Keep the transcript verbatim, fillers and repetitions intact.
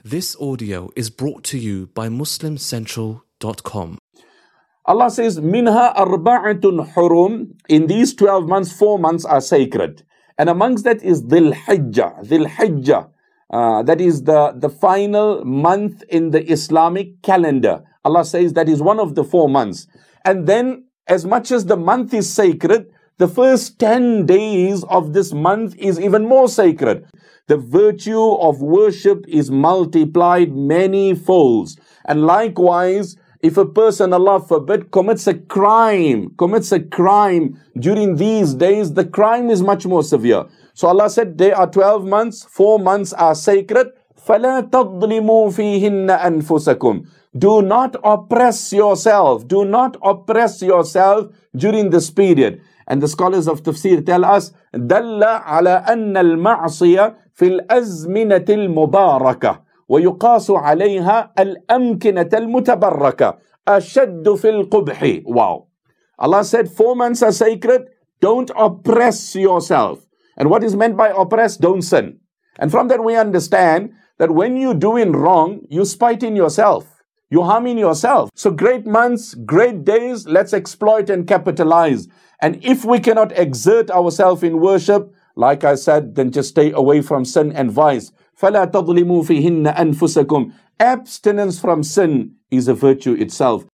This audio is brought to you by Muslim Central dot com. Allah says, Minha arba'atun hurum. In these twelve months, four months are sacred. And amongst that is Dhul Hijjah. Dhul Hijjah. Uh, that is the, the final month in the Islamic calendar. Allah says that is one of the four months. And then, as much as the month is sacred, the first ten days of this month is even more sacred. The virtue of worship is multiplied many folds. And likewise, if a person, Allah forbid, commits a crime, commits a crime during these days, the crime is much more severe. So Allah said, there are twelve months, four months are sacred. فَلَا تَظْلِمُوا فِيهِنَّ أَنفُسَكُمْ. Do not oppress yourself. Do not oppress yourself during this period. And the scholars of tafsir tell us, دَلَّ عَلَى أَنَّ الْمَعْصِيَةِ فِي الْأَزْمِنَةِ الْمُبَارَكَةِ وَيُقَاسُ عَلَيْهَا الْأَمْكِنَةَ الْمُتَبَرَّكَةِ أَشَدُّ فِي الْقُبْحِ. Wow. Allah said, four months are sacred. Don't oppress yourself. And what is meant by oppress? Don't sin. And from that we understand that when you're doing wrong, you spite in yourself. You're harming yourself. So great months, great days, let's exploit and capitalize. And if we cannot exert ourselves in worship, like I said, then just stay away from sin and vice. فَلَا تَظْلِمُوا فِيهِنَّ أَنفُسَكُمْ. Abstinence from sin is a virtue itself.